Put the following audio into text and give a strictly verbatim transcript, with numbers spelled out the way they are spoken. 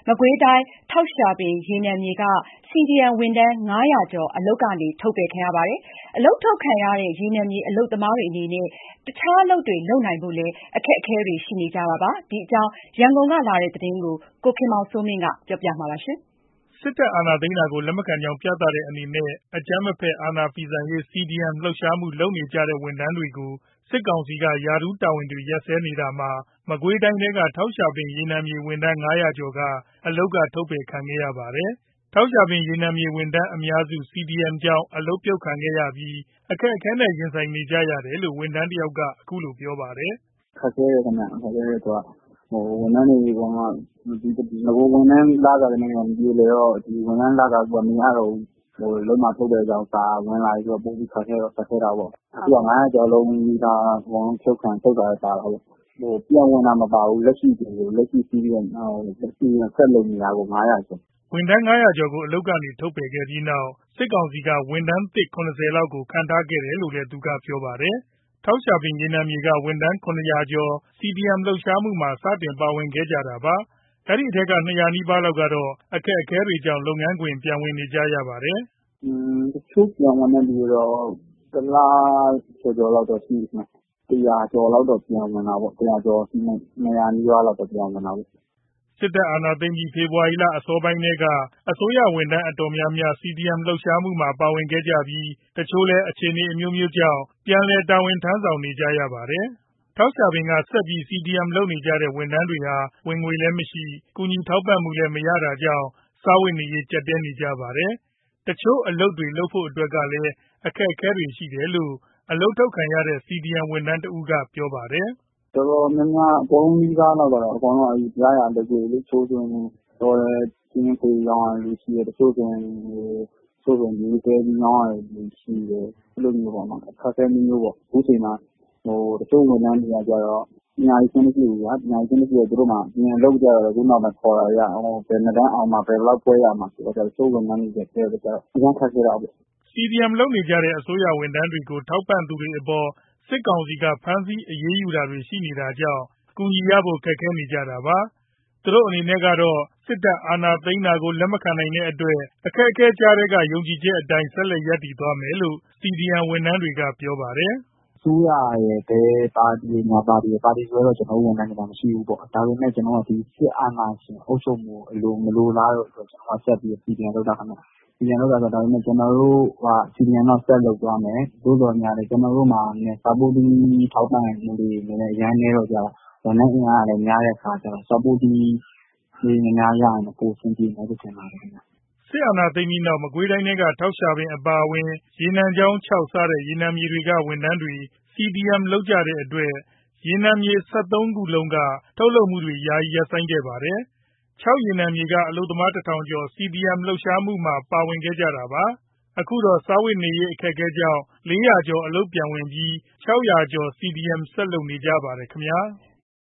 မကွေးတိုင်းထောက်ရှာပင်ရေနံမြေက စီဒီအမ် ဝန်ထမ်း ငါးရာကျော် အလုပ်ကနေ ထုတ်ပယ်ခံရပါတယ်။ အလုပ်ထုတ်ခံရတဲ့ ရေနံမြေအလုပ်သမားတွေအနေနဲ့ တခြားအလုပ်တွေ လုပ်နိုင်ဖို့လည်း အခက်အခဲတွေ ရှိနေကြတာပါ။ ဒီအကြောင်း ရန်ကုန်ကလာတဲ့သတင်းကို ကိုခင်မောင်စိုးမင်း ကပြောပြပါမယ်။စစ်တပ်အာဏာသိမ်းတာကို လက်မခံကြောင်း ပြသတဲ့အနေနဲ့ အကြမ်းမဖက် အာဏာဖီဆန်ရေး စီဒီအမ် လှုပ်ရှားမှု လုပ်နေကြတဲ့ ဝန်ထမ်းတွေကို စစ်ကောင်စီက ရာထူးတာဝန်တွေ ရပ်စဲနေတာမှာ မကွေးတိုင်းထဲက ထောက်ရှာပင်ရေနံမြေဝန်ထမ်း ငါးရာကျော်က အလုပ်က ထုတ်ပယ်ခံခဲ့ရပါတယ်။ ထောက်ရှာပင်ရေနံမြေဝန်ထမ်းအများစု စီဒီအမ်ကြောင့် အလုပ်ပြုတ်ခံခဲ့ရပြီး အခက်အခဲနဲ့ ရင်ဆိုင်နေကြရတယ်လို့ ဝန်ထမ်းတယောက်က အခုလိုပြောပါတယ်။ "ခက်ခဲတယ်ခင်ဗျ။ ခက်ခဲတယ်ဆိုတာက ဝန်ထမ်းတွေအကုန်လုံးက နဂိုဝန်ထမ်းလစာတွေနဲ့က မပြေလည်တော့ ဝန်ထမ်းလစာက မရတော့ဘူး။ အလုပ်မှထုတ်တဲ့အကြောင်းစာဝင်လာပြီဆိုတော့ ပိုပြီးခက်ခဲတာပေါ့။ အခုက ငါးရာကျော်လုံးနီးပါး အကုန်လုံးဖြုတ်ခံထုတ်တာလည်းပါတာပေါ့။ ပြန်ဝင်တာမပါဘူး။ လက်ရှိ စီဒီအမ် ဆက်လုပ်နေတာကို ငါးရာကျော်။ " ဝန်ထမ်း ငါးရာကျော်ကို အလုပ်ကနေ ထုတ်ပယ်ခဲ့ပြီးနောက် စစ်ကောင်စီက ဝန်ထမ်းသစ် ၇၀ လောက်ကို ခန့်ထားခဲ့တယ်လို့လည်း သူကပြောပါတယ်။ ထောက်ရှာပင်ရေနံမြေက ဝန်ထမ်း ၇၀၀ ကျော် စီဒီအမ် လှုပ်ရှားမှုမှာ စတင်ပါဝင်ခဲ့ကြတာပါ။ အဲဒီထဲက ၂၀၀ နီးပါးလောက်ကတော့ အခက်အခဲတွေကြောင့် လုပ်ငန်းခွင် ပြန်ဝင်နေကြရပါတယ်။ "တချို့ပြန်ဝင်တဲ့သူတွေတော့ တလကျော်ကျော်လောက်တော့ရှိပြီခင်ဗျ။ တရာကျော်လောက်တော့ ပြန်ဝင်တာပေါ့။ တရာကျော် ၂၀၀ နီးပါးလောက်တော့ ပြန်ဝင်တာပေါ့။ " စစ်တပ်အာဏာသိမ်းပြီး ဖေဖော်ဝါရီလ အစောပိုင်းထဲက အစိုးရဝန်ထမ်းအတော်များများ စီဒီအမ် လှုပ်ရှားမှုမှာ ပါဝင်ခဲ့ကြပြီး တချို့လည်း အခြေအနေအမျိုးမျိုးကြောင့် ပြန်လည်တာဝန်ထမ်းဆောင်နေကြရပါတယ်။ ထောက်ရှာပင်က ဆက်ပြီး စီဒီအမ် လုပ်နေကြတဲ့ ဝန်ထမ်းတွေဟာ ဝင်ငွေလည်းမရှိ၊ ကူညီထောက်ပံ့မှုလည်း မရတာကြောင့် စားဝတ်နေရေး ကြပ်တည်းနေကြပါတယ်။ တချို့အလုပ်တွေ လုပ်ဖို့အတွက်ကလည်း အခက်အခဲတွေရှိတယ်လို့ အလုပ်ထုတ်ခံရတဲ့ စီဒီအမ် ဝန်ထမ်းတဦးက ပြောပါတယ်။ "တော်တော်များများ အကုန်လုံးနီးပါးလောက်ကတော့ ရရာအလုပ်တွေလေ။ တချို့ဆိုရင် တောထဲထင်းခွေရောင်းရတဲ့သူရှိတယ်။ တချို့ဆိုရင် မြေသယ်ပြီးရောင်းရတဲ့သူရှိတယ်။ အဲလိုမျိုးပေါ့နော်။ အခက်အခဲအမျိုးမျိုးပေါ့။ အခုချိန်မှာ တချို့ဝန်ထမ်းတွေကကျတော့ ပညာရေးခြင်းမရှိဘူးဗျာ။ ပညာရေးခြင်းမရှိတော့ သူတို့မှာ အပြင်အလုပ်ကျတော့ အခုနောက်ပိုင်းခေါ်တာတွေက ဘယ်နှစ်တန်းအောင်မှ ဘယ်လောက်ဘွဲ့ရမှဆိုတော့ တချို့ဝန်ထမ်းတွေကျတော့ အရမ်းခက်ခဲတာပေါ့။ " စီဒီအမ် လုပ်နေကြတဲ့ အစိုးရဝန်ထမ်းတွေကို ထောက်ပံ့သူတွေအပေါ် စစ်ကောင်စီက ဖမ်းဆီးအရေးယူတာတွေ ရှိနေတာကြောင့် အကူအညီရဖို့ ခက်ခဲနေကြတာပါ။ သူတို့အနေနဲ့ကတော့ စစ်တပ်အာဏာသိမ်းတာကို လက်မခံနိုင်တဲ့အတွက် အခက်အခဲကြားထဲက ယုံကြည်ချက်အတိုင်း ဆက်လက်ရပ်တည်သွားမယ်လို့ စီဒီအမ် ဝန်ထမ်းတွေက ပြောပါတယ်။ "အစိုးရရဲ့ ဘယ်ပါတီရယ်၊ ညာပါတီရယ်။ ပါတီစွဲတော့ ကျနော်တို့ဝန်ထမ်းတွေမှာ မရှိဘူးပေါ့။ ဒါပေမဲ့ ကျနော်တို့က ဒီစစ်အာဏာရှင်အုပ်ချုပ်မှုကို မလိုလားတဲ့အတွက် ကျနော်တို့ကဆက်ပြီး စီဒီအမ်လုပ်တာခင်ဗျ။ စီဒီအမ်လုပ်တာဆိုတာ ကျနော်တို့က စီဒီအမ်တော့ ဆက်လုပ်သွားမယ်။ သို့သော်ငြားလည်း ကျနော်တို့မှာ Supporting ထောက်ပံ့မှုတွေ အရမ်းနည်းတော့ကျ ဝန်ထမ်းအင်အားကလည်း များတဲ့အခါကျတော့ Supporting လေးများများရရင်တော့ ပိုအဆင်ပြေမယ်လို့ ထင်ပါတယ်ခင်ဗျ။ " စစ်အာဏာသိမ်းပြီးနောက် မကွေးတိုင်းထဲက ထောက်ရှာပင်အပါအဝင် ရေနံချောင်း ချောက် စတဲ့ ရေနံမြေတွေက ဝန်ထမ်းတွေ စီဒီအမ် လုပ်ကြတဲ့အတွက် ရေနံမြေ ၁၃ ခုလုံးက ထုတ်လုပ်မှုတွေ ယာယီရပ်ဆိုင်းခဲ့ပါတယ်။ ချောက်ရေနံမြေက အလုပ်သမား တထောင်ကျော် စီဒီအမ် လှုပ်ရှားမှုမှာ ပါဝင်ခဲ့ကြတာပါ။ အခုတော့ စားဝတ်နေရေး အခက်အခဲကြောင့် လေးရာကျော် အလုပ်ပြန်ဝင်ပြီး ခြောက်ရာကျော် စီဒီအမ် ဆက်လုပ်နေကြပါတယ်ခင်ဗျာ။